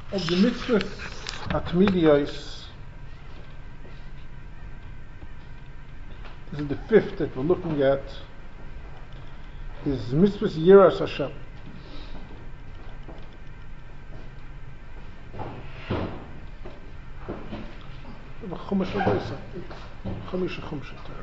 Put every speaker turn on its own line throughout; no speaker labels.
Of the mitzvahs atmidiyos, this is the fifth that we're looking at, is mitzvahs yiras Hashem. Chumash Torah.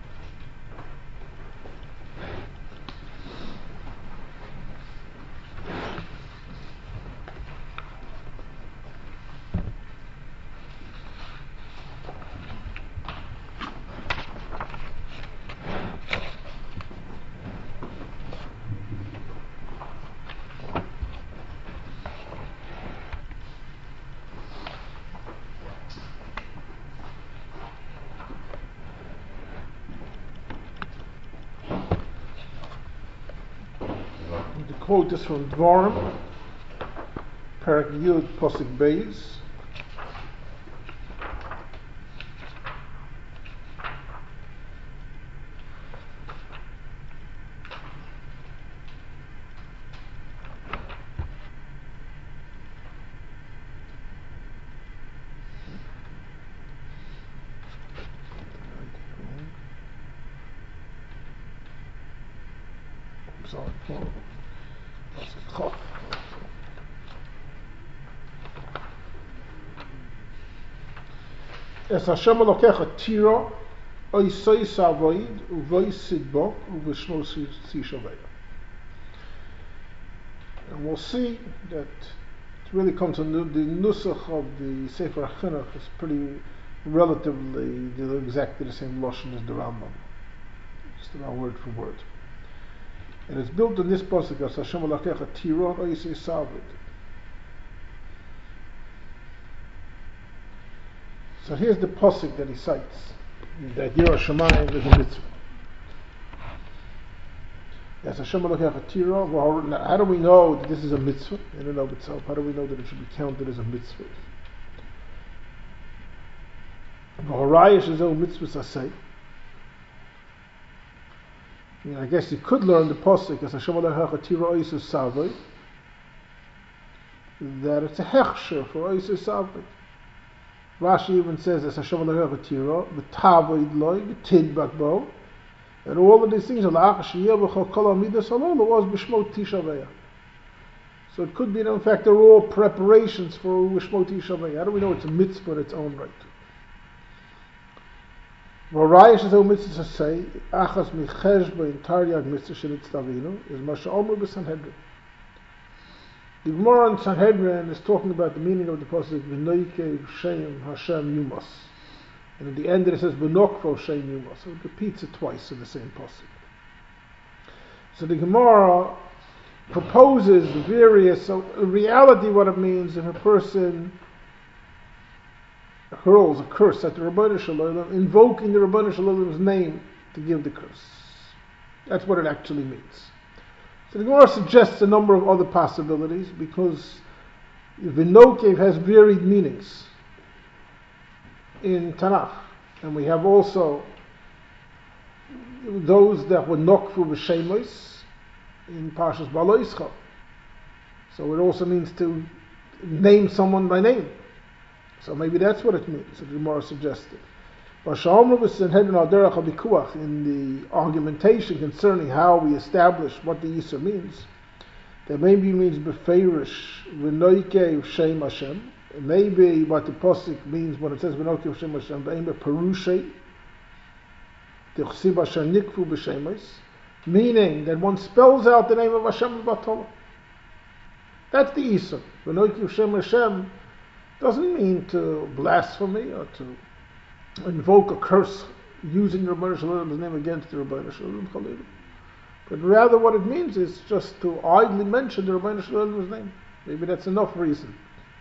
The quote is from Dvarim, Parak Yud Posik Beis. I'm sorry. Es Hashem Elokecha tiro, oisei savoid, uvoi sidbok, uvishmo sishaveya. And we'll see that it really comes to the nusach of the Sefer HaChinuch is pretty relatively exactly the same lashon as the Rambam, just about word for word. And it's built on this pasuk as Hashem Elokecha tiro, oisei savoid. So here's the pasuk that he cites, that Yiras Shamayim is a mitzvah. Yes, Hashem Elokecha tiro. Now, how do we know that this is a mitzvah in and of itself? How do we know that it should be counted as a mitzvah? V'horayish is a mitzvah asay. I guess you could learn the pasuk as Hashem Elokecha tiro oisus savoi, that it's a hechsher for oisus savoi. Rashi even says, "As Hashem Elokecha tiro, v'tavoid loy, v'tidbak bo," and all of these things are la'ach sheyeh b'chol kol amidas halol was b'shmot Tisha B'Av. So it could be that in fact they're all preparations for b'shmot Tisha B'Av. How do we know it's a mitzvah in its own right? V'arayish is a mitzvah to say, "Achas micheshba in taryag mitzvah shenitztavinu," is Masha Omer b'Sanhedrin. The Gemara in Sanhedrin is talking about the meaning of the pasuk V'noikev Shem Hashem Yumas, and at the end it says V'nokvo Shem Yumas. So it repeats it twice in the same pasuk. So the Gemara proposes various. So in reality, what it means if a person hurls a curse at the Rabbanu Shalom, invoking the Rabbanu Shalom's name to give the curse. That's what it actually means. So the Gemara suggests a number of other possibilities because V'nokev has varied meanings in Tanakh, and we have also those that were nokfu b'shemos in Parshas Baloischa. So it also means to name someone by name. So maybe that's what it means. So the Gemara suggested. In the argumentation concerning how we establish what the Yisur means, that maybe means beferish v'noikev Shem Hashem. Maybe what the pasuk means when it says v'noikev Shem Hashem, v'ein perushay t'chsiv asher nikfu b'shemos, meaning that one spells out the name of Hashem b'Torah. That's the Yisur. V'noikev Shem Hashem doesn't mean to blasphemy or to invoke a curse using the Rabbanu Shalom's name against the Rabbanu Shalom, but rather what it means is just to idly mention the Rabbanu Shalom's name. Maybe that's enough reason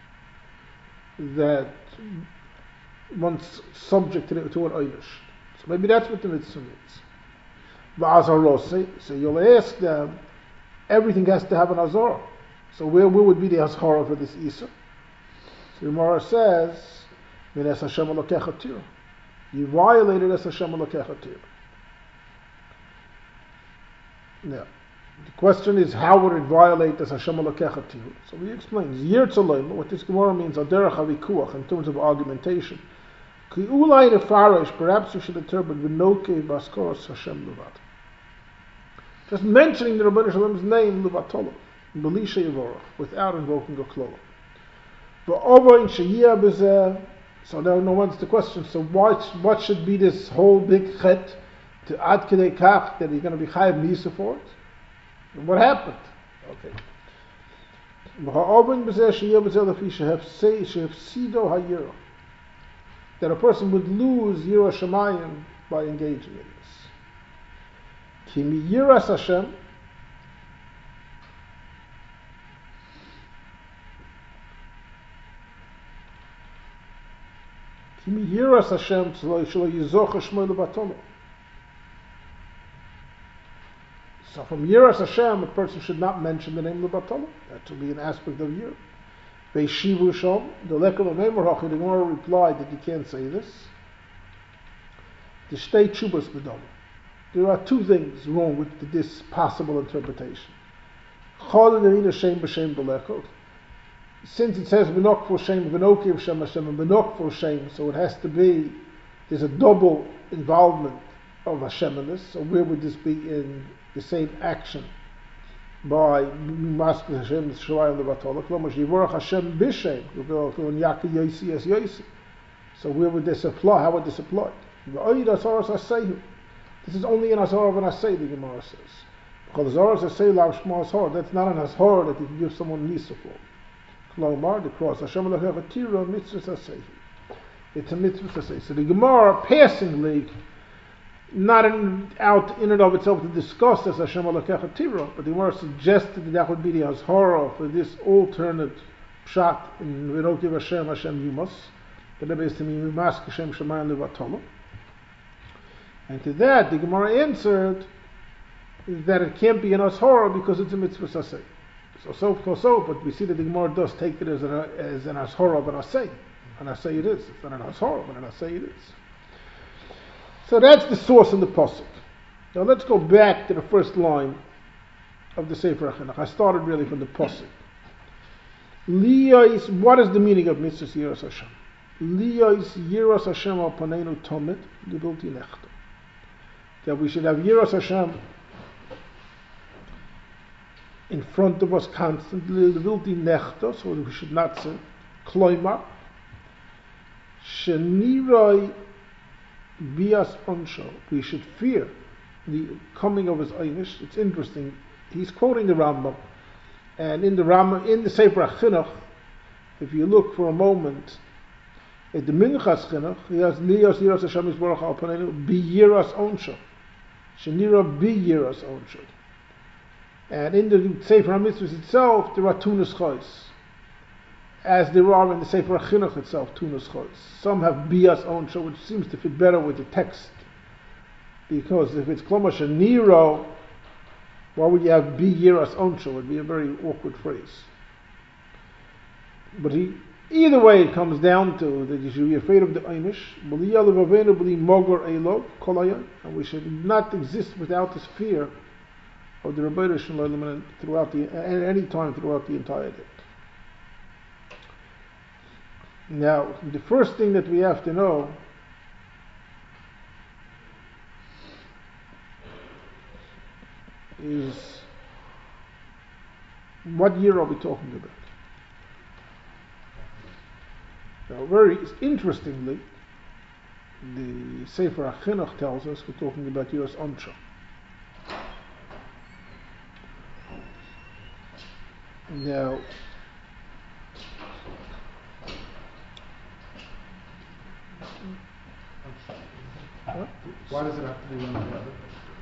that one's subject to an Eilish. So maybe that's what the mitzvah means. So you'll ask them, everything has to have an azara. So where would be the azara for this Isa? So the Gemara says, Minas Hashem Elokecha tiro. You violated as Hashem Elokecha tiro. Now, The question is, how would it violate as Hashem Elokecha Tihu? So he explains, Yir Tzaloim, what this Gemara means, Aderech HaVikuach, in terms of argumentation. Ki ulai nefarish, perhaps we should interpret V'nokei Baskoros Hashem Levad. Just mentioning the Rabbeinu Shalom's name, Levatolo, Belisha Yevorach, without invoking a klala. V'ova in Sheyiyah B'zeh. So now no one's the question. So what should be this whole big chet to ad kedei kach that you're going to be chayav misa for it? And what happened? Okay. That a person would lose Yira Shemayim by engaging in this. Ki mi yiras Hashem, ki mi yiras Hashem shelo yizoch shmo levatolo. So from Yiras Hashem, a person should not mention the name levatolo. That will be an aspect of Yir. Veishivu shom, the lekol of the Gemara replied that you can't say this. The shtei tshubas b'dom. There are two things wrong with this possible interpretation. Chol ne'ina shem b'shem b'lekol. Since it says v'nok for shem, v'nokiv shem Hashem, and v'nok for shem, so it has to be, there's a double involvement of Hashem in this. So where would this be in the same action? By Mask Hashem Shvayim Levatolak, Lomash Yivorach Hashem Bishem, Yaki Yosi as Yosi. So where would this apply? How would this apply? This is only in Azor of an Asay, the Gemara says. Because Azor is Asay Lav Shma Azor, that's not an Azor that you can give someone Nisa for. Klomar, the cross, Hashem Elokecha Tira, Mitzvah Asay. It's a Mitzvah Asay. So the Gemara passingly, not in and of itself to discuss as Hashem Elokecha Tira, but the Gemara suggested that would be the Azhara for this alternate pshat in V'nokiv Hashem Yumos, the Rebbe is to mean Mask Hashem Shemayim Levatolo. And to that, the Gemara answered that it can't be an Azhara because it's a Mitzvah Saseh. So, but we see that the Gemara does take it as an Azhara of an Asay. An Asay it is. It's not an Azhara, but an Asay it is. So that's the source in the pasuk. Now let's go back to the first line of the Sefer HaChinuch. I started really from the pasuk. Liyos, what is the meaning of Mitzvah Yiras Hashem? Liyos Yiras Hashem al Paneinu Tomit Gebilti Nechta. That we should have Yiras Hashem in front of us constantly, Gebilti Nechta, so that we should not sin. Kloimar Shenirai Bias Onsho, we should fear the coming of his Einish. It's interesting. He's quoting the Rambam, and in the Sefer HaChinuch, if you look for a moment at the Minchas Chinuch, he has Liyos Yiras Hashem Yisborach Al Paneinu Biyiras Onsho, Shenira Biyiras Onsho. And in the Sefer HaMitzvahs itself, there are two nuschos, as there are in the Sefer HaChinuch itself, two nuschos. Some have Bias Onsho, which seems to fit better with the text, because if it's Kloma Sheniro, why would you have Bi Yiras Onsho? It would be a very awkward phrase. But either way, it comes down to that you should be afraid of the Einish, and we should not exist without this fear of the Rebbeinu Shalom throughout at any time throughout the entire day. Now, the first thing that we have to know is what year are we talking about? Now, very interestingly, the Sefer HaChinuch tells us we're talking about Yiras Onsho. Now,
why does it have to be one or the other?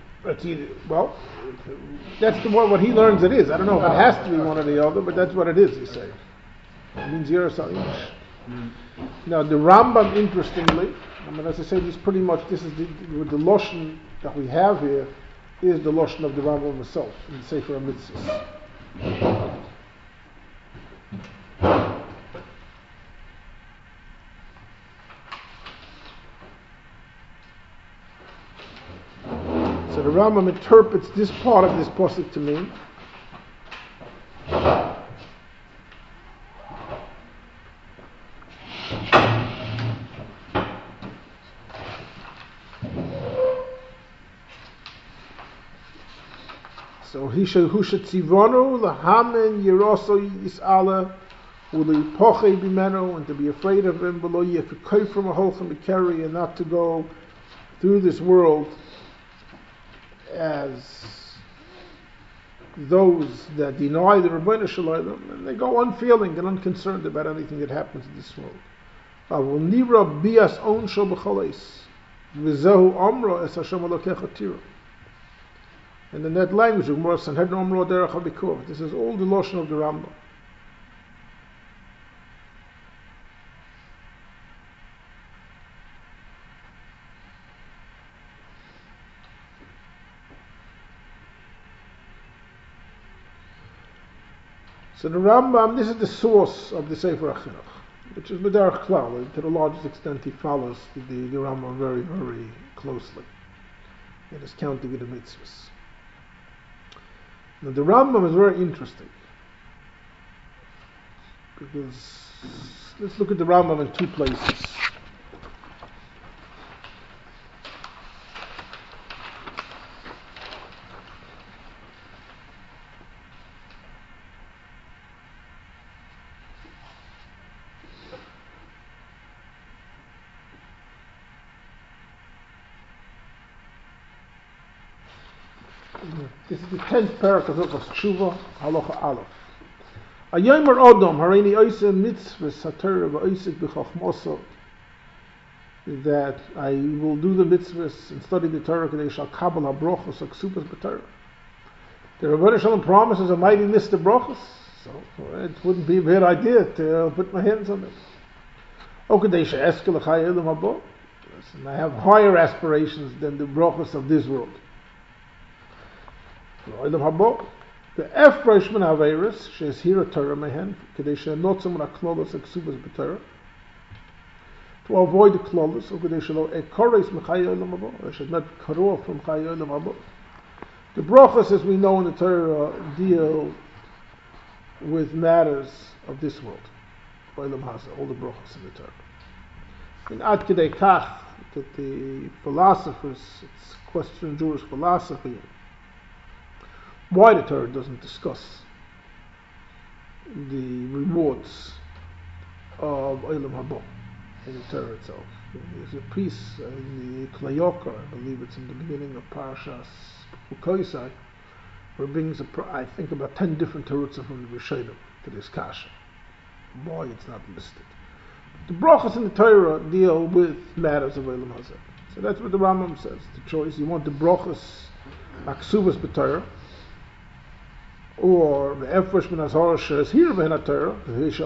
That's what he learns it is. I don't know if it has to be one or the other, but that's what it is, he's saying. It means Yiras Onish. Now, the Rambam, interestingly, as I say, this is the Lashon that we have here is the Lashon of the Rambam himself in the Sefer HaMitzvahs. So the Rambam interprets this part of this pasuk to mean so he should tzivonu lahamen yiroso yisala ulipoche bimeno, and to be afraid of him below you, if you come from a holchem carry, and not to go through this world as those that deny the Rebbeinu Shalom, and they go unfeeling and unconcerned about anything that happens in this world. Nira bias on shel b'choleis v'zehu amra es Hashem Elokecha tira. And in that language, this is all the lotion of the Rambam. So the Rambam, this is the source of the Sefer HaChinuch, which is B'derech Klal. To the largest extent, he follows the Rambam very, very closely in his counting of the mitzvahs. Now the Rambam is very interesting, because let's look at the Rambam in two places. This is the 10th parak of Hilchos Tshuva, Halacha Aleph. Ayomer Odom hareini oiseh mitzvahs haTorah v'oisek b'chachmoso, that I will do the mitzvahs and study the Torah kadei shal kabel habrachos haksupas b'Torah. The Rebbeinu Shalom promises a mighty list of brachos, so it wouldn't be a bad idea to put my hands on it. O kadei she'eskel l'chai olam haba, and I have higher aspirations than the brachos of this world. The Efresh min Averis, she is here a Torah mehen, Kadei she'notzim raklolos eksubas b'Torah, to avoid the klolos, or Kadei she'lo ekoris m'chai olam haba, I should not cut off from chai olam haba. The brachos, as we know in the Torah, deal with matters of this world, olam hasa, all the brachos in the Torah. In ad kedei kach, that the philosophers, it's question Jewish philosophy, why the Torah doesn't discuss the rewards of Olam Haba in the Torah itself. There's a piece in the Klayokar, I believe it's in the beginning of Parashas Ukoisai, where it brings, I think, about 10 different Terutzim from the Rishonim to this Kasha. Why it's not listed. The brachas in the Torah deal with matters of Olam Hazeh. So that's what the Rambam says. The choice, you want the brachas Aksuvas b'Torah, or the Efresh min Azhara she'es here v'hen Torah,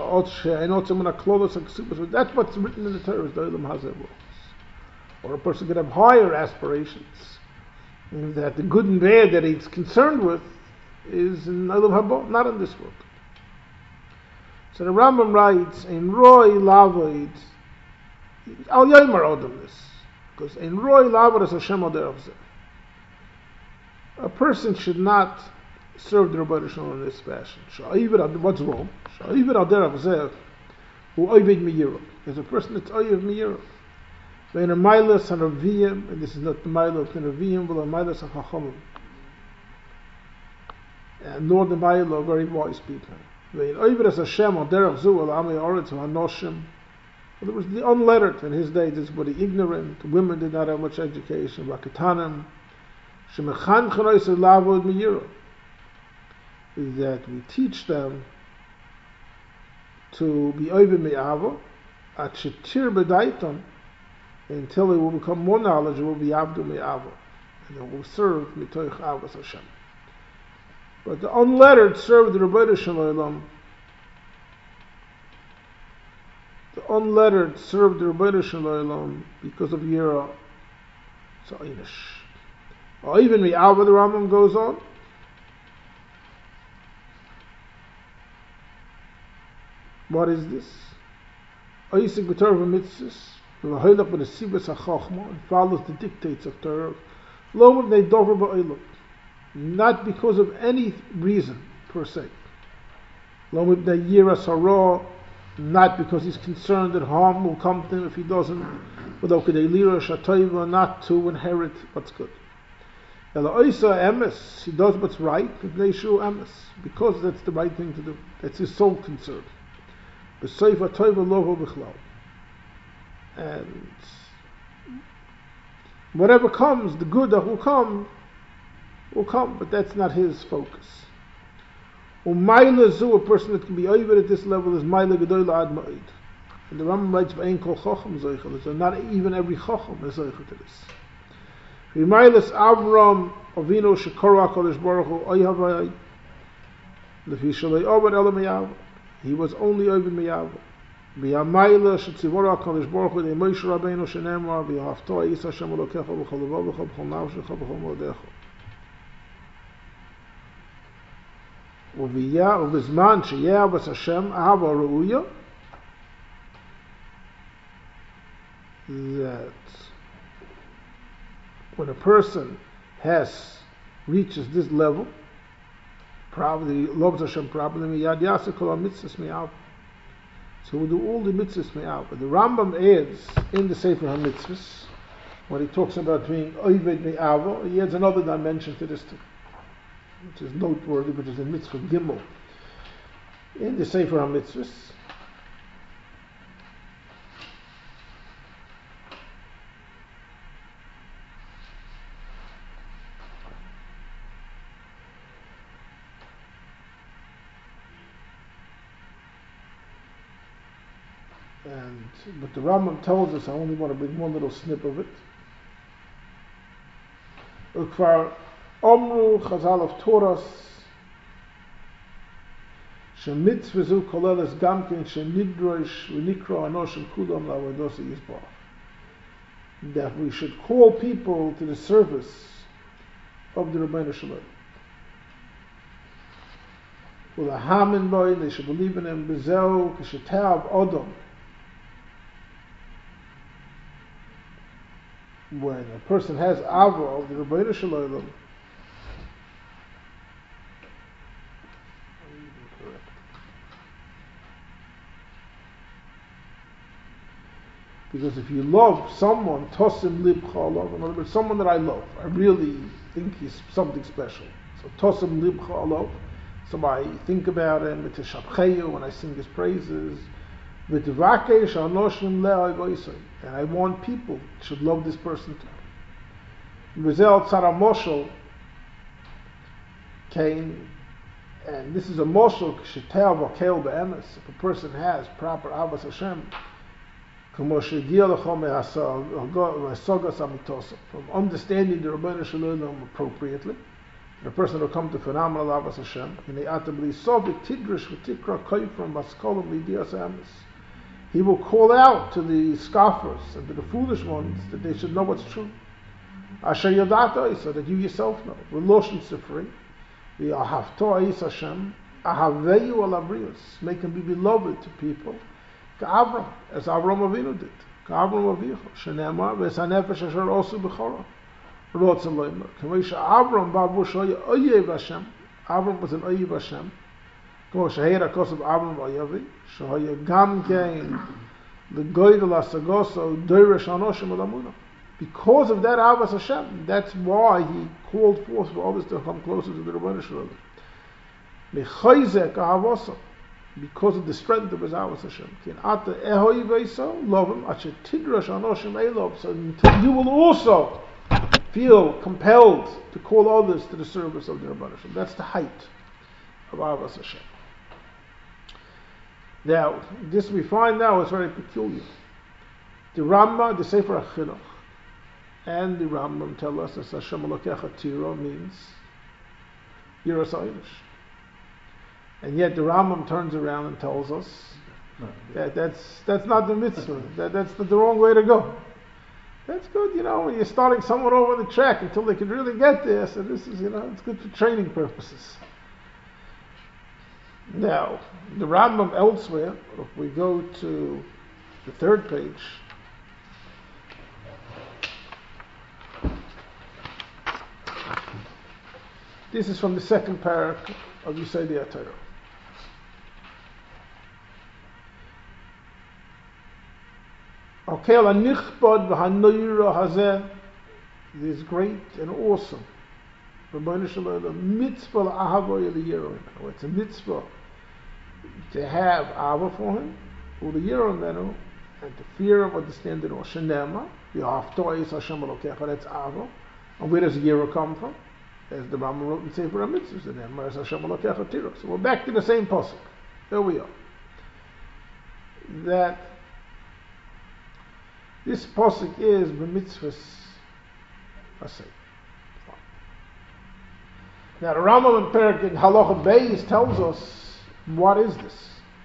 that's what's written in the Torah, is the Olam Hazeh rules. Or a person could have higher aspirations, that the good and bad that he's concerned with is in Olam Haba, not in this world. So the Rambam writes, in Roy Lavoid, Al Yomer Odom this, because in Roy Lavoid is Hashem Aderav Zeh. A person should not serve the Rebbeinu Shalom in this fashion. What's wrong? There's a person that's oyev miyirah. Ve'en mailas hanaviyim, and this is not the mailah of hanaviyim, but the mailas of chachamim, and nor the mailah of very wise people. Ve'en oyev es Hashem al derech zu al amei oretz v'hanoshim. There was the unlettered in his day. This was the ignorant. Women did not have much education. Raketanim shemechan chanois lavod miyirah. That we teach them to be over me'ava at shetir b'daiton, until they will become more knowledgeable, be abdu me'ava, and they will serve mitoich avos Hashem. But the unlettered serve the Rebbeinu Shalom. The unlettered serve the Rebbeinu Shalom because of Yira. So Einish. Or even me'ava, the Rambam goes on. What is this? Oisik b'Torah v'mitzvos, v'hoylach b'nesibos ha'chachma, and follows the dictates of Torah. Lo mipnei dover ba'olam. Not because of any reason per se. Lo mipnei yiras hara, not because he's concerned that harm will come to him if he doesn't, without kedei lirash hatoiva, not to inherit what's good. Ela oisa emes, he does what's right, mipnei shu emes, because that's the right thing to do. That's his sole concern. B'seif hatoiva loho b'chlal. And whatever comes, the good that will come, but that's not his focus. Umayla zu, a person that can be over at this level, is Mayla Gedoyla Ad Ma'id. And the Rambam writes, B'ein kol chacham zeichel, so not even every chacham is zeichel to this. V'maylas Avram Avinu Shekora HaKadosh Baruch Hu Oy Havayai, Lefi Shalei Obed Ela Me'yava. He was only over Me'yava. V'yamayla Shetzivora HaKadosh Baruch Hu, Moshe Rabbeinu Shenemar, V'yahavtoa Yis Hashem Elokecha B'chol levavecha B'chol nafshecha B'chol modecha. ובזמן שיהיה אהבת השם, אהבה ראויה, that when a person reaches this level, probably loves Hashem properly, miyad yaseh kol ha-mitzvos me'av. So we'll do all the mitzvahs me'av. But the Rambam adds in the Sefer HaMitzvahs, when he talks about being oived me'ava, he adds another dimension to this too, which is noteworthy, which is in Mitzvah Gimel, in the Sefer HaMitzvahs. But the Rambam tells us, I only want to bring one little snip of it. Ukvar Omru Chazal of Toras Shemitzvah zu koleles gamkin shenidrosh v'nikro anoshim kulam la'avodos yisbarach. That we should call people to the service of the Rebbeinu Shalom. Ulahamin boy, they should believe in him. Bezel k'shetav odom. When a person has ava of the Rebbeinu Shalom, because if you love someone, tosim libcha alav, in other words, someone that I love, I really think he's something special. So tosim libcha alav, so I think about him, when I sing his praises, and I want people should love this person too. Rizel Tzara Moshel came, and this is a Moshel Kshetel Vakel Be'emes. If a person has proper Avas Hashem, from understanding the Rebbeinu Shalom appropriately, the person will come to phenomenal Avas Hashem, and they atabli Sovik Tidrish V'tikra Koyfram Baskolam Lidias Amis. He will call out to the scoffers and to the foolish ones that they should know what's true. Asher Yadata, so that you yourself know. Reloshin Sifri, V'ahavto Ais Hashem, Ahaveyu Alabrius, make him be beloved to people. Ka'avram, as Avram Avinu did. Ka'avram Avichu, Shenemar, V'esanefesh Asher Osu B'chora. Rotz Eloimer. K'moshe Avram Babu Shoya Oyev Hashem. Avram was an Oyev Hashem. כמו שהעיר הכוס אברהם ואויבי, שהיה גם כן לגודל הסגוסו דורש אנושים אל אמונה. Because of that Avas Hashem, that's why he called forth for others to come closer to the Rebbeinu Shalom. Mechayzek Ahavoso, because of the strength of his Avas Hashem. Kin ata ehoi veiso, love him, asher tidrash anoshim elov, so you will also feel compelled to call others to the service of the Rebbeinu Shalom. That's the height of Avas Hashem. Now, this we find now is very peculiar. The Rambam, the Sefer HaChinuch, and the Rambam tell us that Hashem Elokecha Tiro means Yiras Einish. And yet the Rambam turns around and tells us that that's not the mitzvah. That's the wrong way to go. That's good, when you're starting someone over the track until they can really get there. So this is, it's good for training purposes. Now, the Rambam elsewhere, if we go to the third page, This is from the second parak of Yisodei HaTorah. Akel hanichbod v'hanoira hazeh, this great and awesome Rabbeinu Shalom mitzvah l'ahavoy l'yirom. It's a mitzvah to have ava for him, u'liyirom menu, and to fear of understanding or shenema. V'haftoy is Hashem Elokecha. That's ava. And where does yira come from? As the Rambam wrote in Sefer HaMitzvos, and then where's Hashem Elokecha Tira. So we're back to the same pasuk. There we are. That this pasuk is b'mitzvahs asay. Now the Rambam in Perek in Halacha Beis tells us what is this.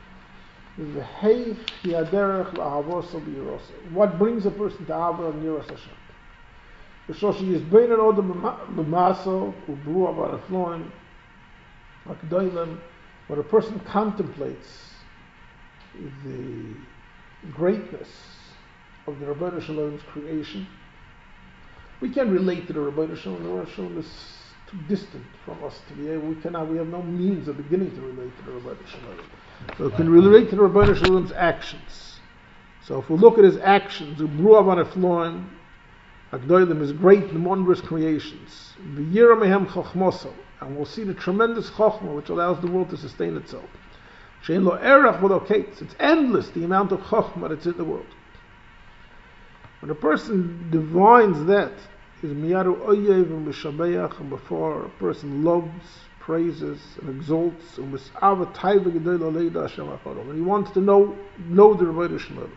What brings a person to Ava and Yiras Hashem? B'shoshi yizbein odom b'maso u'bru avar afloim akdoilem. When a person contemplates the greatness of the Rabbeinu Shalom's creation, we can relate to the Rabbeinu Shalom. The Rabbeinu Shalom is too distant from us to be able. We have no means of beginning to relate to the Rabbeinu Shalom. So we can relate to the Rabbeinu Shalom's actions. So if we look at his actions, u'bru avar afloim Agdoilim is great and wondrous creations. V'yira mehem chochmoso, and we'll see the tremendous chochma which allows the world to sustain itself. Shein lo erach v'lo kates. It's endless the amount of chochma that's in the world. When a person divines that, is miyaru oyev and mishabeach, and before a person loves, praises, and exalts, and mis'ava taiva gedoyla leida Hashem HaChodol, and he wants to know the Rebbeinu Shalom.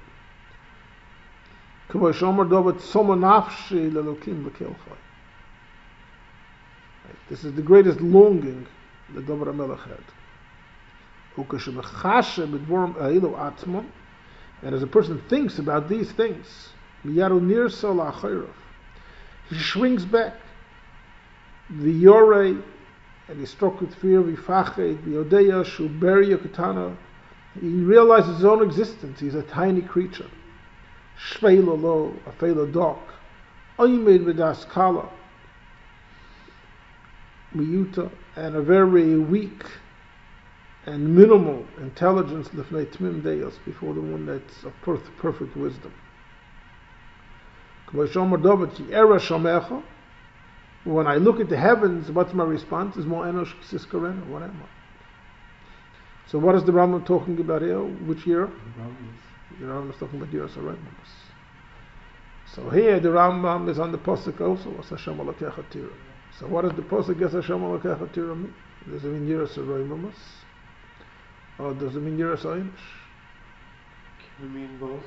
This is the greatest longing that David HaMelech had. And as a person thinks about these things, he shrinks back. And he's struck with fear. He realizes his own existence. He's a tiny creature. Shveila lo, a feila dok, oimed v'das kala, miyuta, and a very weak and minimal intelligence lefnei tmim deos, before the one that's of perfect wisdom. When I look at the heavens, what's my response? Is more enosh k'siskaren, what am I? So what is the Rambam talking about here? Which year? The Rambam is talking about Yiras HaRayim. So here the Rambam is on the Pasuk also, as Hashem Elokecha Tira. So what does the Pasuk as Hashem Elokecha Tira mean? Does it mean Yiras HaRayim? Or does it mean Yiras HaEinish?
Can it mean both?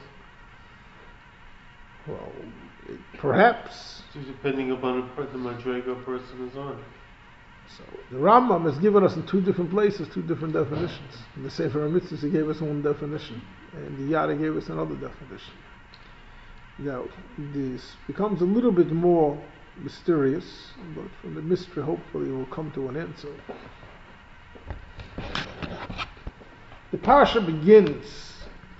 Well, perhaps.
So depending upon the Madrega person is on.
So the Rambam has given us in two different places two different definitions. In the Sefer HaMitzvos he gave us one definition, and the Yada gave us another definition. Now this becomes a little bit more mysterious, but from the mystery hopefully we'll come to an answer. The parasha begins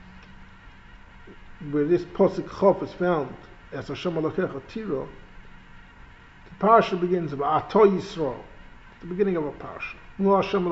where this Pasuk Chof is found as Hashem Elokecha Tira. The parasha begins with Ato Yisrael, the beginning of a parasha. What does the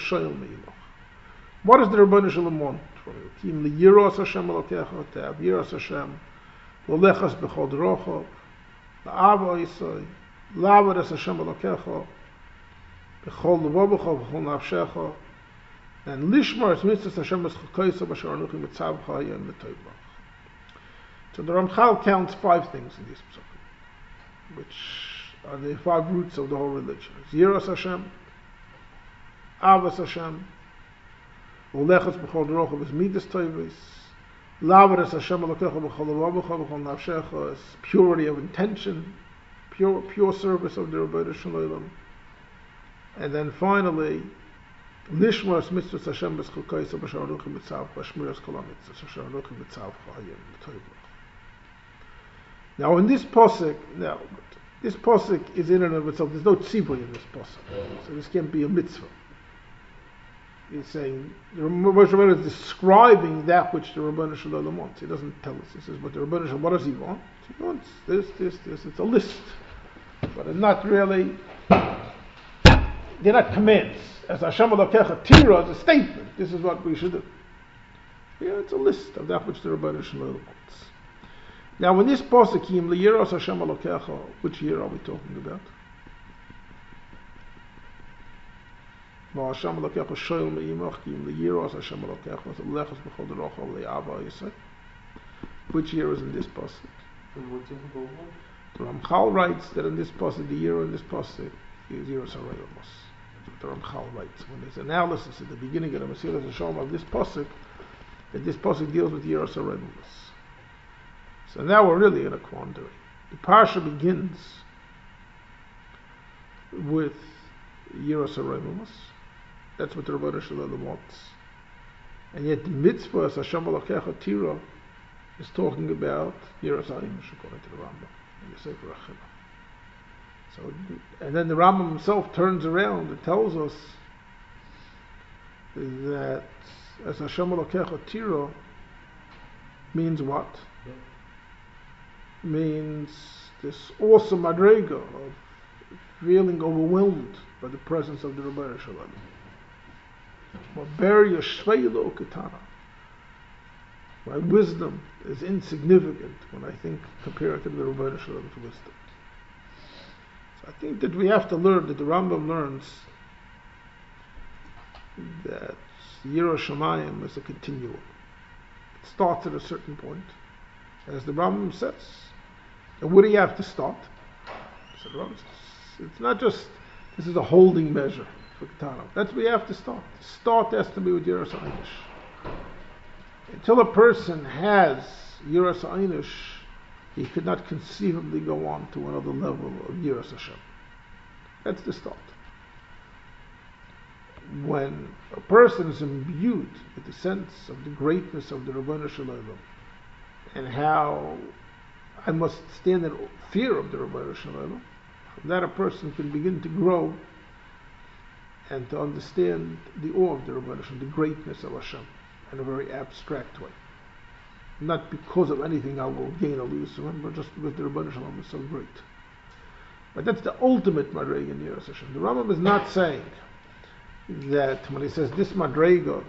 Rebbeinu Shalom want from you? Kim liyiros Hashem Elokecha, to have yiras Hashem, l'olechas b'chol drochov, l'ava yisai, l'avadas Hashem Elokecha, b'chol levobecha, b'chol nafshecha, and lishmar es mitzvahs Hashem eschakoysa b'asher anuchi mitzavcha hayem v'toivach. So the Ramchal counts 5 things in this psukim, which are the 5 roots of the whole religion. It's yiras Hashem, avas Hashem, Olechas b'chol derochav is midas toivos, lavadas Hashem Elokecha b'chol levabecha b'chol nafshecha is purity of intention, pure service of the Rebbeinu Shalom, and then finally lishmas mitzvahs Hashem b'schukayis b'asher anuchi mitzavcha shmiras kol hamitzvahs asher anuchi mitzavcha hayem v'toivach. Now in this pasuk, is in and of itself. There's no tzibur in this pasuk, so this can't be a mitzvah. He's saying the Rebbeinu is describing that which the Rebbeinu Shalom wants. He doesn't tell us. He says, "But the Rebbeinu Shalom, what does he want? He wants this. It's a list, but it's not really they're not commands. As Hashem Elokecha Tira is a statement. This is what we should do. Yeah, it's a list of that which the Rebbeinu Shalom wants. Now, when this pasuk came, Liyiros Hashem Elokecha, which year are we talking about? Hashem Elokecha Shoyl Me'imach Kim Liyiros Hashem Elokecha Lechos B'chol Derocha Le'ava Yisai. Which year is in this pasuk?
And what's in the Golan?
The Ramchal writes that in this pasuk, the year in this pasuk is Yiros HaRayamos. That's what the Ramchal writes. When there's analysis at the beginning of the Mesilas Yesharim of this pasuk, that this pasuk deals with Yiros HaRayamos. So now we're really in a quandary. The parsha begins with Yiros HaRayamos. That's what the Rebbeinu Shalom wants. And yet the mitzvah as Hashem Elokecha Tira is talking about Yiras HaImish according to the Rambam in the Sefer Achila. So, and then the Rambam himself turns around and tells us that as Hashem Elokecha Tira means what? Means this awesome madrega of feeling overwhelmed by the presence of the Rebbeinu Shalom. My wisdom is insignificant when I think compared to the Rebbeinu Shalom's wisdom. So I think that we have to learn that the Rambam learns that Yiras Shamayim is a continuum. It starts at a certain point, as the Rambam says. And where do you have to start? So the Rambam says, it's not just this is a holding measure for Ketana. That's where you have to start. Start has to be with Yiras HaImish. Until a person has Yiras HaImish, he could not conceivably go on to another level of Yiras Hashem. That's the start. When a person is imbued with the sense of the greatness of the Rebbeinu Shalom and how I must stand in fear of the Rebbeinu Shalom, from that a person can begin to grow and to understand the awe of the Rebbeinu Shalom, the greatness of Hashem, in a very abstract way. Not because of anything I will gain or lose from him, but just because the Rebbeinu Shalom is so great. But that's the ultimate madrega in Yiras Hashem. The Rambam is not saying that when he says this madrega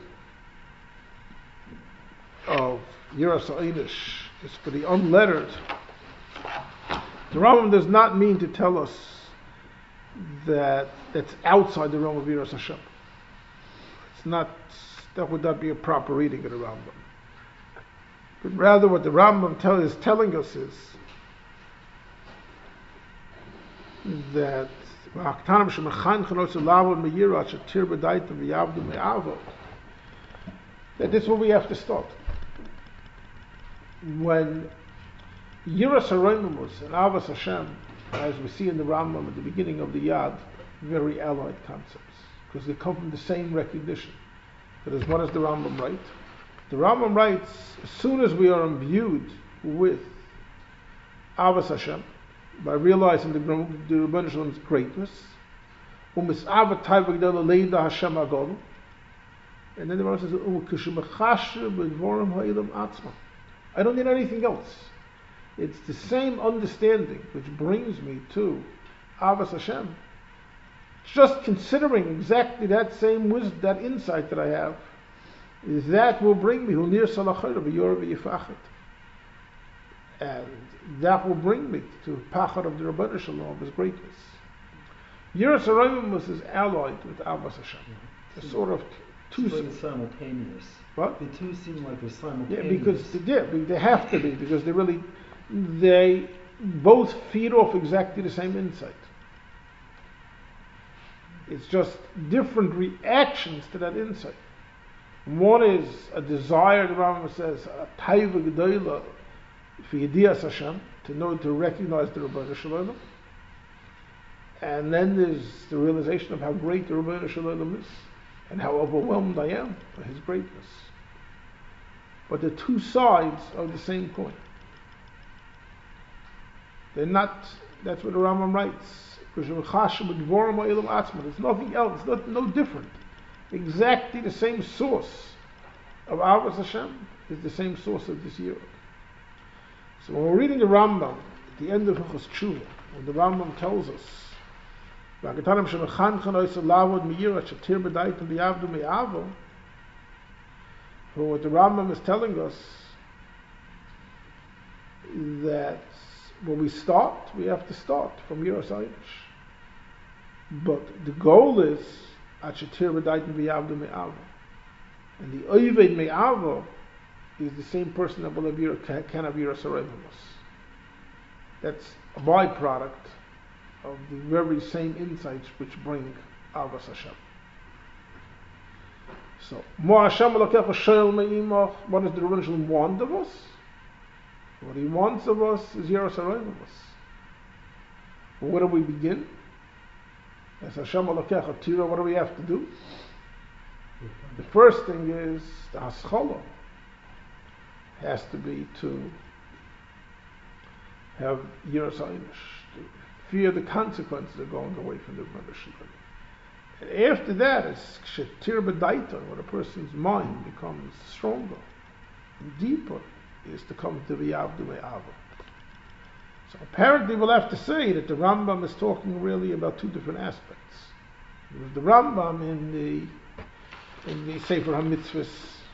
of Yiras HaImish is for the unlettered, the Rambam does not mean to tell us that that's outside the realm of Yiras Hashem. It's not, that would not be a proper reading of the Rambam. But rather what the Rambam is telling us is that this is where we have to start. When Yiras HaRayamos and Avas Hashem, as we see in the Rambam at the beginning of the Yad, very allied concepts, because they come from the same recognition. That is, what does the Rambam write? The Rambam writes, as soon as we are imbued with Avas Hashem, by realizing the Rebbeinu Shalom's greatness, and then the Rambam says, I don't need anything else. It's the same understanding which brings me to Avas Hashem. Just considering exactly that same wisdom, that insight that I have, is that will bring me and that will bring me to Pachad of the Rebbeinu Shalom, of his greatness. Yiras HaRayamos is allied with Avas Hashem. It's sort of two
simultaneous.
What?
The two seem like they're simultaneous.
Yeah, because they have to be, because they both feed off exactly the same insight. It's just different reactions to that insight. One is a desire, the Rambam says, a taiva gedola for Yediyas Hashem, to know, to recognize the Rebbeinu Shalom. And then there's the realization of how great the Rebbeinu Shalom is, and how overwhelmed I am by his greatness. But the two sides of the same coin. They're not, that's what the Rambam writes. It's nothing else, it's no different. Exactly the same source of Avas Hashem is the same source of this year. So when we're reading the Rambam, at the end of Hilchos Tshuva, when the Rambam tells us והקטנים שמחנכן אויס לעבוד מירה שתיר בדייתם ויעבדו מיעבו. What the Rambam is telling us that when we start, we have to start from Yiras Einish. But the goal is at Shatir B'Daitim V'Yavdu Me'avo. And the Oyved Me'avo is the same person that will have can have Yiras Hareivamos. That's a byproduct of the very same insights which bring Avos Hashem. So, Mo Hashem Elokecha Shoel Me'imach, what does the Rebbeinu Shalom want of us? What he wants of us is Yiras Hareivamos. But where do we begin? As Hashem Elokecha Tira, what do we have to do? The first thing is the Haskalah has to be to have Yiras Einish, to fear the consequences of going away from the Rebbeinu Shalom. And after that, it's Shetir B'Daiton, when a person's mind becomes stronger and deeper, is to come to V'Yavdu Me'avo. So apparently we'll have to say that the Rambam is talking really about two different aspects. There was the Rambam in the Sefer HaMitzvahs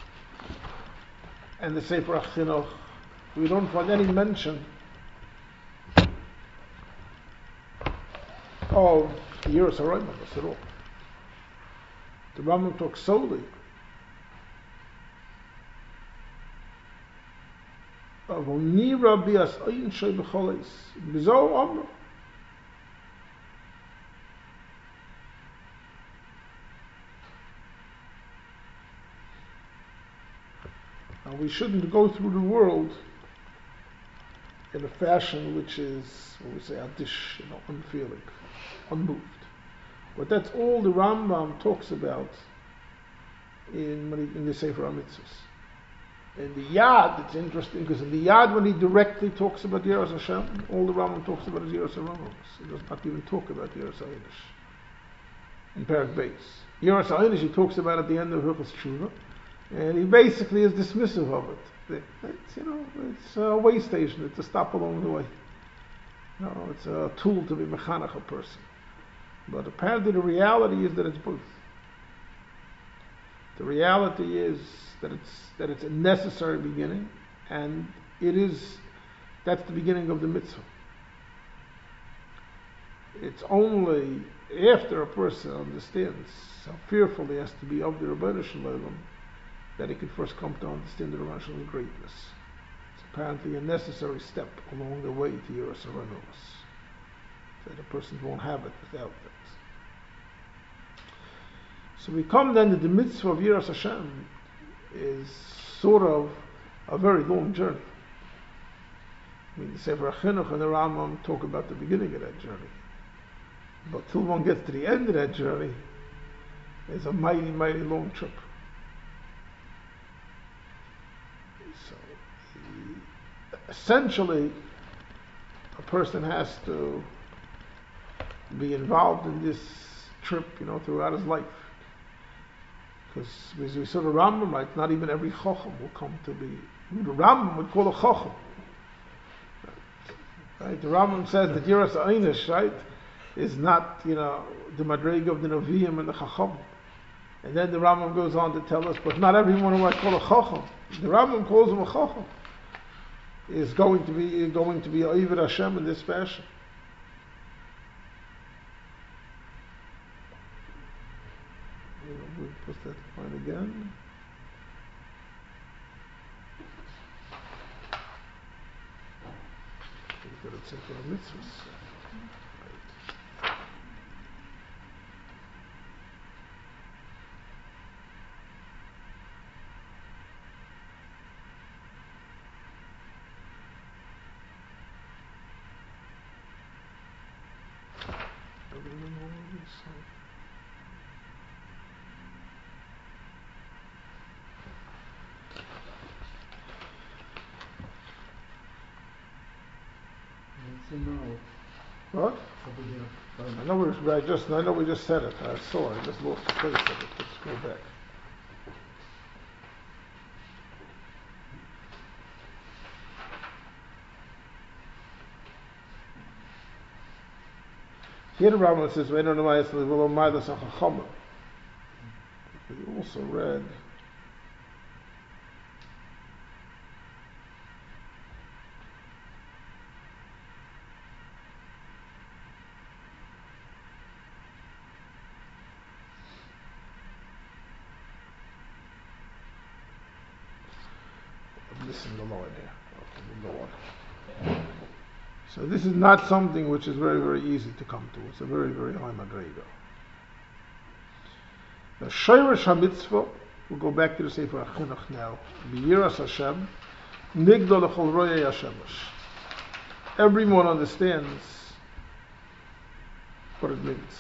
and the Sefer HaChinuch. We don't find any mention of Yiras Hareivamos at all. The Rambam talks solely of Onira Bias Ein Shei B'Choleis B'Zo Amro. Now we shouldn't go through the world in a fashion which is, what we say, adish, unfeeling, unmoved. But that's all the Rambam talks about in the Sefer HaMitzvahs. In the Yad, it's interesting because in the Yad, when he directly talks about Yiras Hashem, all the Rambam talks about is Yiras Hareivamos. He does not even talk about Yiras Einish in Perek Beis. Yiras Einish he talks about at the end of Hilchos Tshuva, and he basically is dismissive of it. It's a way station. It's a stop along the way. It's a tool to be mechanech a person. But apparently the reality is that it's both. The reality is that it's a necessary beginning, and that's the beginning of the mitzvah. It's only after a person understands how fearful he has to be of the Rebbeinu Shalom that he can first come to understand the Rebbeinu Shalom's greatness. It's apparently a necessary step along the way to Yiras Hareivamos. That a person won't have it without it. So we come then to the mitzvah of Yiras Hashem is sort of a very long journey. I mean, the Sefer HaChinuch and the Rambam talk about the beginning of that journey. But till one gets to the end of that journey, it's a mighty, mighty long trip. So, essentially, a person has to be involved in this trip, throughout his life. Because as we saw the Rambam, right, not even every Chacham will come to be who the Rambam would call a Chacham. Right? The Rambam says that Yiras Einish, right, is not, the Madrega of the Nevi'im and the Chacham. And then the Rambam goes on to tell us, but not everyone who I call a Chacham. The Rambam calls him a Chacham. Is going to be Oved Hashem in this fashion. We'll put that line again. We've got to take our mitzvahs. Right. What? I know we just said it. I saw it. I just lost the place of it. Let's go back. Here the Rambam says, "Ve'enu nemayis v'lo ma'adas hachachama." He also read. I'm missing the line here. Okay, we'll go on. So this is not something which is very, very easy to come to. It's a very, very high madrega. The Shoresh HaMitzvah, we'll go back to the Sefer HaChinuch now. B'yiras Hashem, Nigdol L'chol Royei HaShemesh. Everyone understands what it means.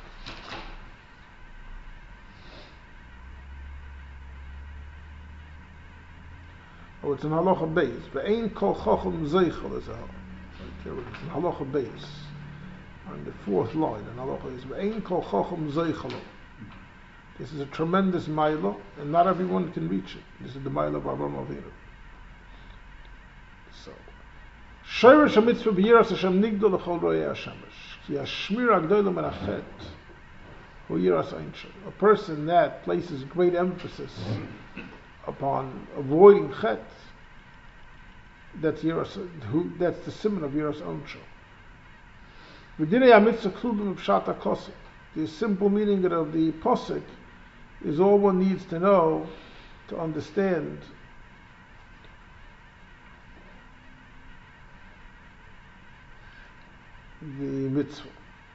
Oh, it's in Halacha Beis. Ve'ein kol chacham zeichel is a it's in Halacha Beis. On the fourth line, in Halacha is Ve'ein kol chacham zeichel. This is a tremendous mila, and not everyone can reach it. This is the mila of Avraham Avinu. So, Shoresh HaMitzvah b'yiras Hashem nigdol l'chol ro'ei HaShemesh. Ki hashmir ha'gdolah min hachet hu yiras einshel. A person that places great emphasis upon avoiding chet, that's that's the simon of yiras einshel. V'dinei ha'mitzvah kludum b'pshat ha'kosik. The simple meaning of the posik is all one needs to know to understand the mitzvah.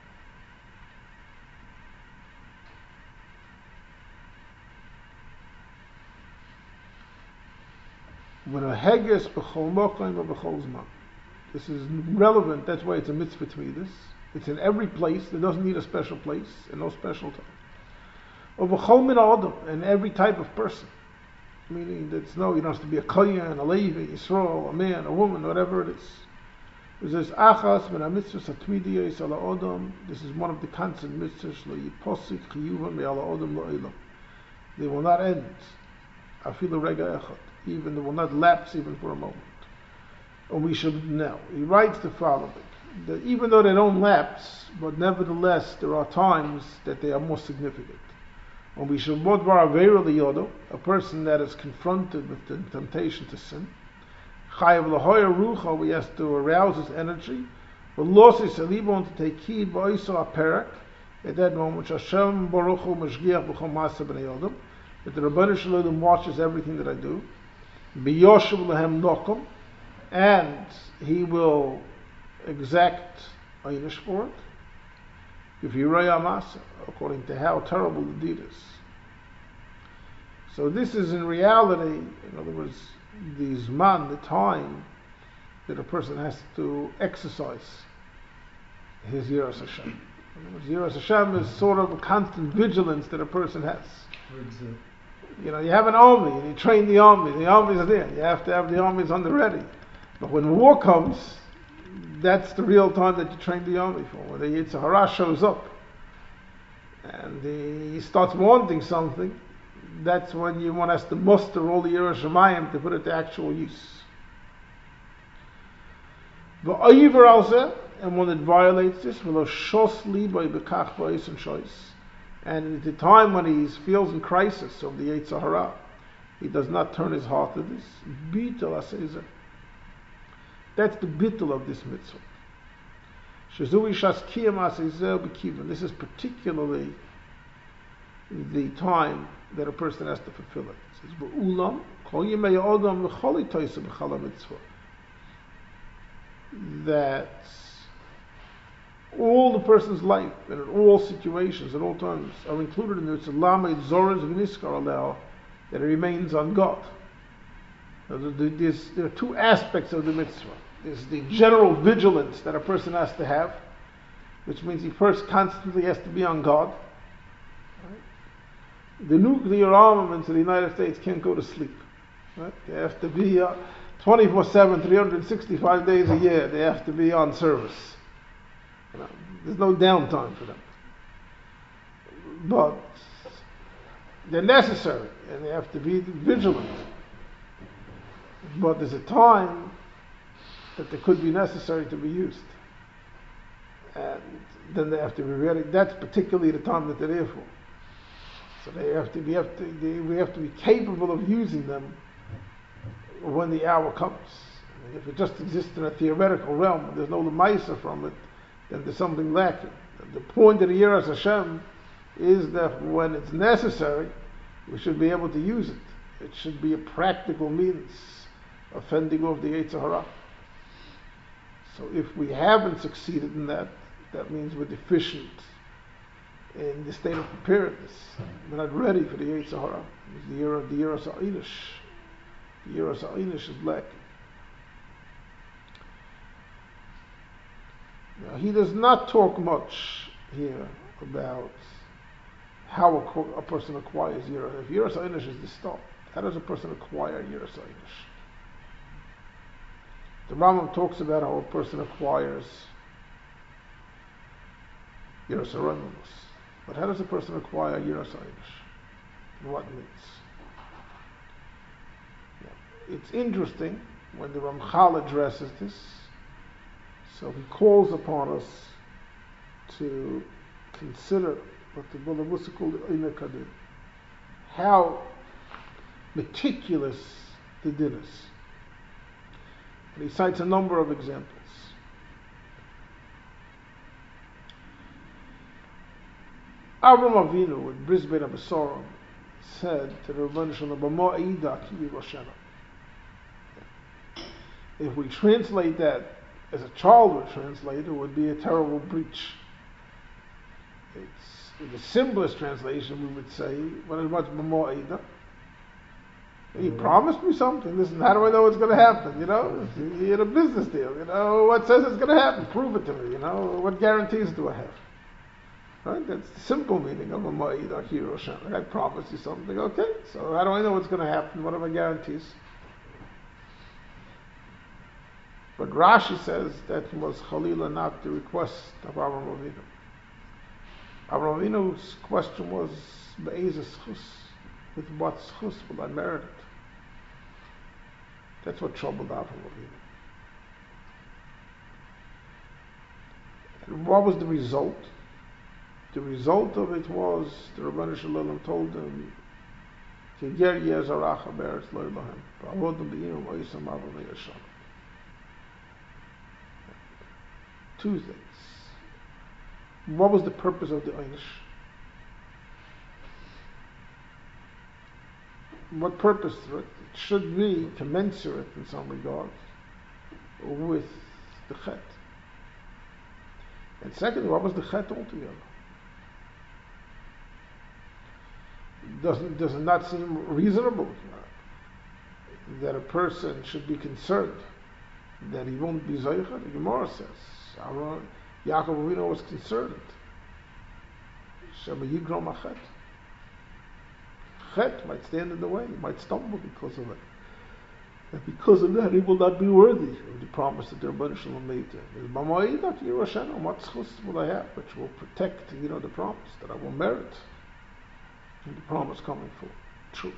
When a heges b'chol mokim or b'chol zman. This is relevant. That's why it's a mitzvah tmidas. It's in every place. It doesn't need a special place and no special time. Or b'chol min ha'adam, and every type of person. Meaning that you don't have to be a kohen, a levi, Yisrael, a man, a woman, whatever it is. It says achas min ha'mitzvahs hatmidiyos ala adam. This is one of the constant mitzvahs lo yiposik chiyuvam me'ala adam lo'elam. They will not end. Afilu rega echad. Even they will not lapse even for a moment. And we should know. He writes the following: that even though they don't lapse, but nevertheless there are times that they are more significant. When we should a person that is confronted with the temptation to sin, we have to arouse his energy, but losses and to take heed at that moment, Hashem Baruch Hu Mashgiach B'chol Ma'aseh B'nei Adam, that the Rebbeinu Shalom watches everything that I do, B'yoshev Lehem Nokom, and he will exact einish for it. If you masa, according to how terrible the deed is. So this is in reality, in other words, the zman, the time that a person has to exercise his yiras Hashem. In other words, yiras Hashem is sort of a constant vigilance that a person has. You have an army and you train the armies are there. You have to have the armies on the ready. But when war comes, that's the real time that you train the army for. When the Yetzer Hara shows up and he starts wanting something, that's when one has to muster all the Yiras Shamayim to put it to actual use. And when it violates this, and at the time when he feels in crisis of the Yetzer Hara, he does not turn his heart to this. That's the bittul of this mitzvah. This is particularly the time that a person has to fulfill it. It says, that all the person's life and in all situations, at all times, are included in the mitzvah, that it remains on God. There are two aspects of the mitzvah. There's the general vigilance that a person has to have, which means he first constantly has to be on God. Right? The nuclear armaments of the United States can't go to sleep. Right? They have to be 24/7, 365 days a year. They have to be on service. There's no downtime for them. But they're necessary, and they have to be vigilant. But there's a time that they could be necessary to be used. And then they have to be ready. That's particularly the time that they're there for. So we have to be capable of using them when the hour comes. I mean, if it just exists in a theoretical realm and there's no lemaisa from it, then there's something lacking. The point of the Yiras Hashem is that when it's necessary, we should be able to use it. It should be a practical means of fending off the Yetzer Hara. So if we haven't succeeded in that, that means we're deficient in the state of preparedness. We're not ready for the Yetzer Hara. The Yiras Ha'inish. The Yiras Ha'inish is lacking. Now, he does not talk much here about how a person acquires Yiras. If Yiras Ha'inish is the start, how does a person acquire Yiras Ha'inish? The Rambam talks about how a person acquires Yiras Ha'inish. But how does a person acquire Yiras Ha'inish? And what means? Yeah. It's interesting when the Ramchal addresses this. So he calls upon us to consider what the Bala Musa called the Eina Kadin, how meticulous the din is. And he cites a number of examples. Avram Avinu in Bris Bein HaBesarim said to the Rebbeinu Shalom, "B'mo eida ki Roshana." If we translate that as a child would translate, it would be a terrible breach. It's in the simplest translation we would say, "What is much b'mo eida?" He promised me something. Listen, how do I know it's going to happen? You know, you're in a business deal. You know, what says it's going to happen? Prove it to me. You know, what guarantees do I have? Right? That's the simple meaning of a ma'id or hero shan. I promise you something. Okay, so how do I know what's going to happen? What are my guarantees? But Rashi says that was Chalila not the request of Avraham Avinu. Avraham Avinu's question was, "Be'ez schus," with what schus will I merit it? That's what troubled Avraham Avinu. And what was the result? The result of it was the Rebbeinu Shalom told him, "Keger yezaracha be'eretz lo ilahem, v'avodim b'imim oisam avon yasham." Two things. What was the purpose of the Einish? What purpose to it? It should be commensurate in some regards with the Chet. And secondly, what was the Chet altogether? Does it not seem reasonable that a person should be concerned that he won't be Zaycha? The Gemara says, Yaakov Avinu was concerned. Shema Yigrom Achet. Chet might stand in the way, he might stumble because of it. And because of that, he will not be worthy of the promise that the Rebbeinu Shalom made to him. What schus will I have which will protect, the promise that I will merit? And the promise coming forth. True.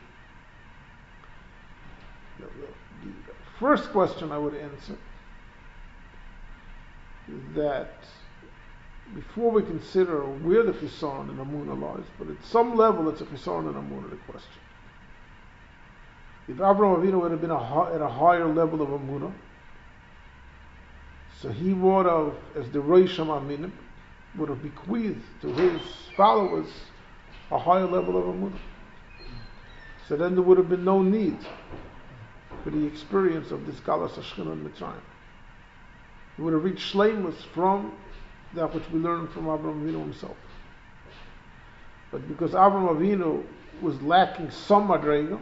The first question I would answer is that before we consider where the Chisaron and Amunah lies, but at some level it's a Chisaron and Amunah the question. If Avraham Avinu would have been at a higher level of Amunah, so he would have, as the Rosh Haminim, would have bequeathed to his followers a higher level of Amunah. So then there would have been no need for the experience of this Galas Hashchina in Mitzrayim. We would have reached shleimus from that which we learned from Avraham Avinu himself. But because Avraham Avinu was lacking some madrega,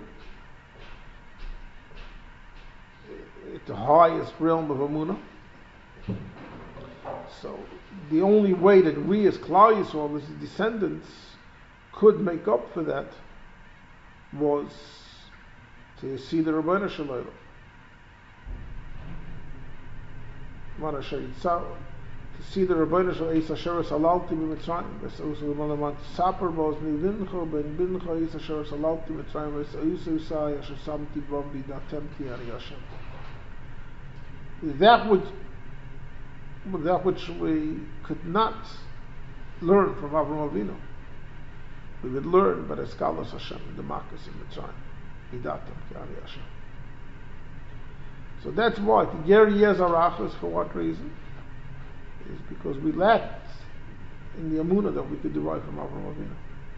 at the highest realm of Amunah, so the only way that we as Klal Yisrael, as his descendants, could make up for that was to see the Rebbeinu Shalom. To see the Rebbeinu Shalom, Eis Asher Salalti b'Mitzrayim, V'sa'usu v'malaman Saper b'oz nivincho ben bincho Eis Asher Salalti b'Mitzrayim, V'sa'usu Yisai Asher Samti b'om b'datemti ani Hashem. That which we could not learn from Avraham Avinu. We would learn by the scholars Hashem in the Makkos in Mitzrayim. Idatam Ki'ani Hashem. So that's why the Ger Yezarachas, for what reason? Is because we lacked in the Amunah that we could derive from Avraham Avinu.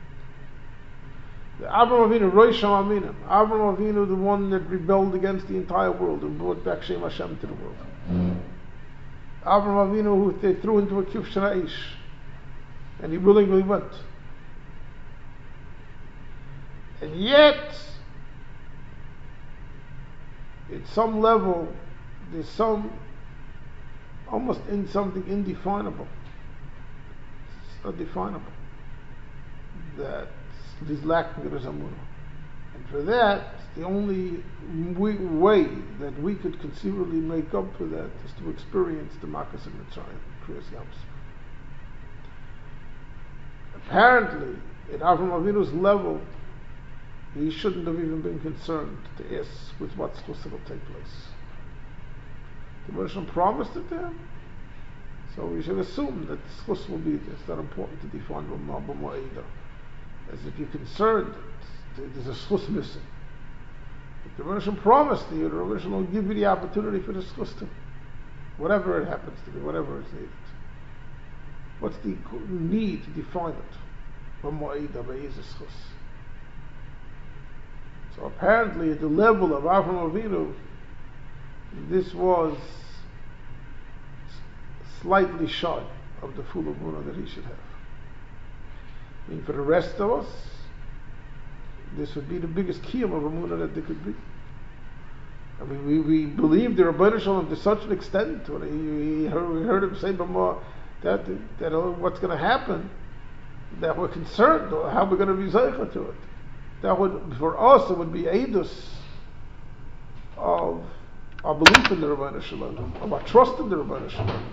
The Avraham Avinu, Rosh Haminim, Avraham Avinu, the one that rebelled against the entire world and brought back Shem Hashem to the world. Avraham Avinu, who they threw into a Kuf Shana Ish, and he willingly went. And yet, at some level, there's almost in something indefinable. It's not definable. That is lacking in Zamunah. And for that, the only way that we could conceivably make up for that is to experience the Makkos and Mitzrayim, Kriyas Yamsuf. Apparently, at Avraham Avinu's level, he shouldn't have even been concerned to ask with what schus will take place. The Moshe promised it to him, so we should assume that schus will be there. It's not important to define b'ma'ida. As if you're concerned that there's a schus missing. If the Moshe promised to you, the Moshe will give you the opportunity for the schus to, whatever it happens to be, whatever is needed. What's the need to define it? B'ma'ida, b'ez schus. So apparently at the level of Avraham Avinu, this was slightly shy of the full Amunah that he should have. I mean, for the rest of us, this would be the biggest kiyum of Amunah that there could be. I mean, we believe the Rebbeinu Shalom to such an extent, when we heard him say b'ma that what's going to happen, that we're concerned, or how we're going to be zeicha to it. That would, for us, it would be eidus of our belief in the Rebbeinu Shalom, of our trust in the Rebbeinu Shalom.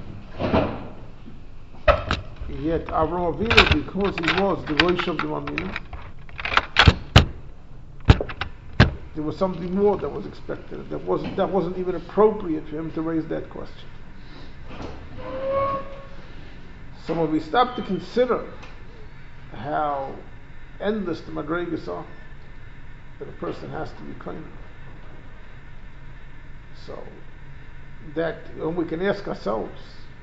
Yet Avraham Avinu, because he was the Rosh of the Mamina, there was something more that was expected. That wasn't even appropriate for him to raise that question. So when we stop to consider how endless the madrigas are that a person has to be kind. So that when we can ask ourselves,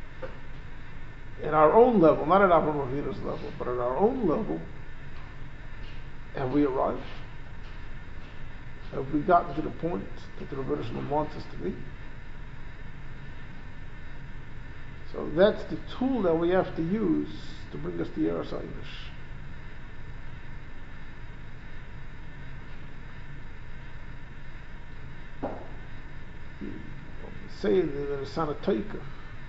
at our own level, not at Avraham Avinu's level, but at our own level, have we arrived? Have we gotten to the point that the Rebbeinu Shalom wants us to be? So that's the tool that we have to use to bring us to Yeras HaInish. Say the son of Taikaf.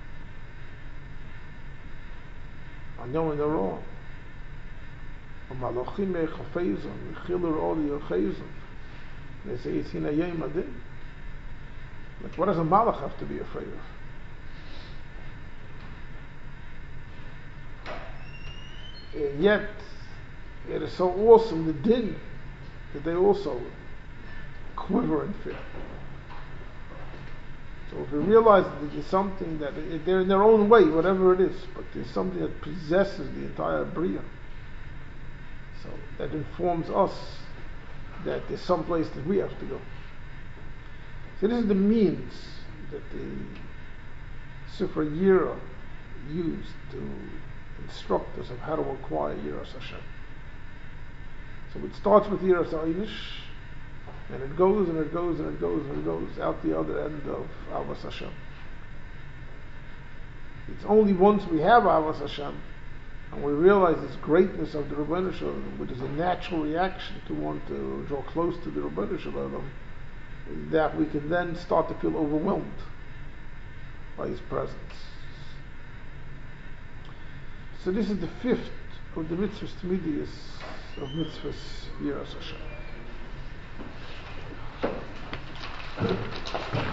I know when they're wrong. Malachim mechafezon, mechilur all yochezon. They say it's in a yom adin. Like, what does a malach have to be afraid of? Yet, it is so awesome, the din, that they also quiver in fear. So if we realize that there's something that they're in their own way, whatever it is, but there's something that possesses the entire Bria. So that informs us that there's some place that we have to go. So this is the means that the Sefer Yira used to instruct us of how to acquire Yiras Hashem. So it starts with Yiras HaInish, and it goes and it goes and it goes and it goes out the other end of Avos Hashem. It's only once we have Avos Hashem and we realize this greatness of the Rebbeinu Shalom, which is a natural reaction to want to draw close to the Rebbeinu Shalom, that we can then start to feel overwhelmed by His presence. So this is the fifth of the mitzvahs Tamidiyos of mitzvahs Yiras Hashem.